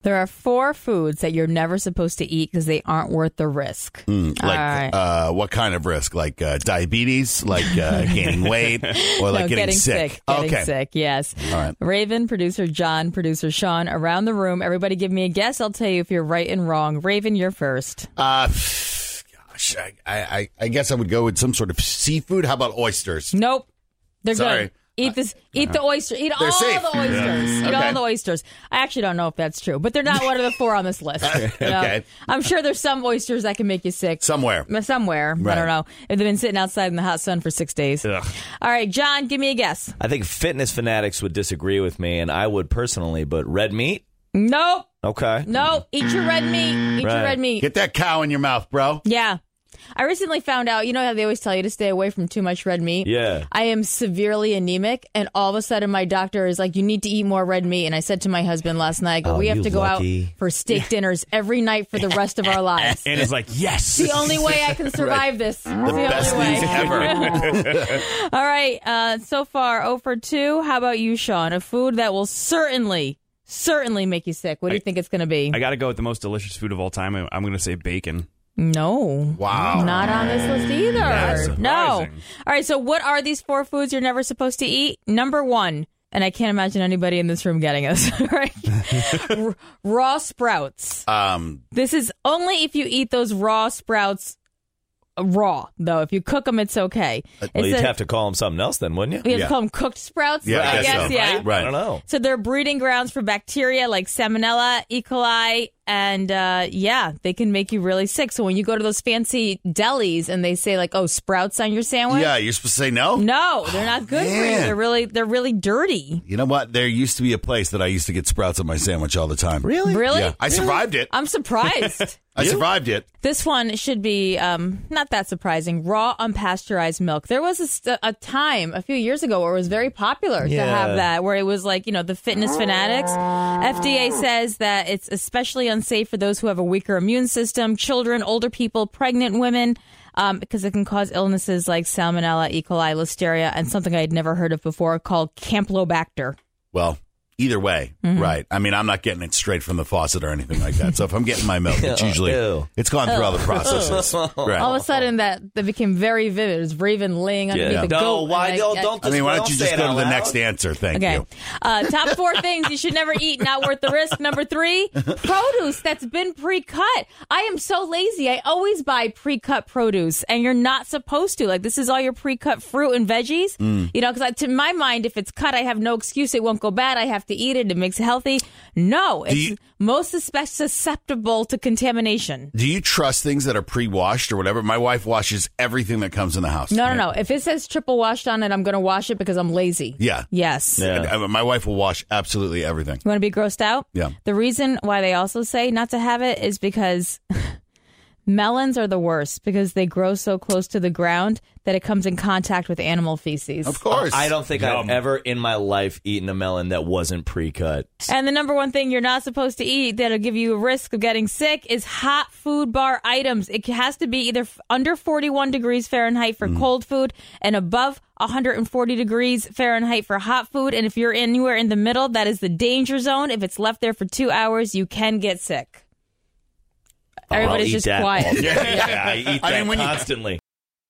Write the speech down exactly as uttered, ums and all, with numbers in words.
There are four foods that you're never supposed to eat because they aren't worth the risk. Mm, like, right. uh, what kind of risk? Like uh, diabetes? Like uh, gaining weight? Or like no, getting, getting sick? sick. Getting okay. sick, yes. All right. Raven, producer John, producer Sean, around the room. Everybody give me a guess. I'll tell you if you're right and wrong. Raven, you're first. Uh, gosh, I, I, I guess I would go with some sort of seafood. How about oysters? Nope. They're Sorry. good. Eat this. Eat the oyster. Eat They're all safe. the oysters. Yeah. Eat Okay. all the oysters. I actually don't know if that's true, but they're not one of the four on this list. You know? Okay. I'm sure there's some oysters that can make you sick. Somewhere. Somewhere. Right. I don't know. If they've been sitting outside in the hot sun for six days. Ugh. All right, John, give me a guess. I think fitness fanatics would disagree with me, and I would personally, but red meat? Nope. Okay. Nope. Eat your red meat. Eat Right. your red meat. Get that cow in your mouth, bro. Yeah. I recently found out, you know how they always tell you to stay away from too much red meat? Yeah. I am severely anemic, and all of a sudden my doctor is like, you need to eat more red meat. And I said to my husband last night, I go, Oh, we have you to go lucky. out for steak dinners every night for the rest of our lives. And it's like, yes. It's the only way I can survive this. It's the, Best only way. news ever. All right. Uh, so far, zero for two. How about you, Sean? A food that will certainly, certainly make you sick. What do you I- think it's going to be? I got to go with the most delicious food of all time. I- I'm going to say bacon. No. Wow. Not on this list either. That's No. All surprising. right, so what are these four foods you're never supposed to eat? Number one, and I can't imagine anybody in this room getting us, right? R- raw sprouts. Um, This is only if you eat those raw sprouts uh, raw, though. If you cook them, it's okay. Well, It's you'd a- have to call them something else then, wouldn't you? we have Yeah. to call them cooked sprouts? Yeah, I I guess guess, so. yeah. Right. I don't know. So they're breeding grounds for bacteria like Salmonella, E. coli, and uh, yeah, they can make you really sick. So when you go to those fancy delis and they say like, "Oh, sprouts on your sandwich," yeah, you're supposed to say no? no, they're not good for you. man. They're really, they're really dirty. You know what? There used to be a place that I used to get sprouts on my sandwich all the time. Really? Really? Yeah. I survived it. I'm surprised. I survived it. This one should be um, not that surprising. Raw, unpasteurized milk. There was a, st- a time a few years ago where it was very popular to Yeah. have that, where it was like, you know, the fitness fanatics. F D A says that it's especially unsafe for those who have a weaker immune system, children, older people, pregnant women, um, because it can cause illnesses like Salmonella, E. coli, Listeria, and something I had never heard of before called Campylobacter. Well, either way, Mm-hmm. right. I mean, I'm not getting it straight from the faucet or anything like that. So if I'm getting my milk, it's usually, Ew. it's gone through all the processes. Right. All of a sudden, that, that became very vivid. It was Raven laying underneath Yeah. the No, goat. why and don't- I- don't I mean, why Don't don't you say just it go to out the loud. next answer? Thank Okay. you. Uh, top four things you should never eat, not worth the risk. Number three, produce that's been pre-cut. I am so lazy. I always buy pre-cut produce, and you're not supposed to. Like, this is all your pre-cut fruit and veggies. Mm. You know, because to my mind, if it's cut, I have no excuse. It won't go bad. I have to eat it. It makes it healthy. No, it's you- most suspe- susceptible to contamination. Do you trust things that are pre-washed or whatever? My wife washes everything that comes in the house. No, no, no. If it says triple washed on it, I'm going to wash it because I'm lazy. Yeah. Yes. Yeah. I- my wife will wash absolutely everything. You want to be grossed out? Yeah. The reason why they also say not to have it is because melons are the worst because they grow so close to the ground that it comes in contact with animal feces. Of course. I don't think Yum. I've ever in my life eaten a melon that wasn't pre-cut. And the number one thing you're not supposed to eat that'll give you a risk of getting sick is hot food bar items. It has to be either f- under forty-one degrees Fahrenheit for cold food and above one hundred forty degrees Fahrenheit for hot food. And if you're anywhere in the middle, that is the danger zone. If it's left there for two hours, you can get sick. Oh, I'll Everybody's eat just that quiet. all- yeah, yeah, I eat I that mean, when you- constantly.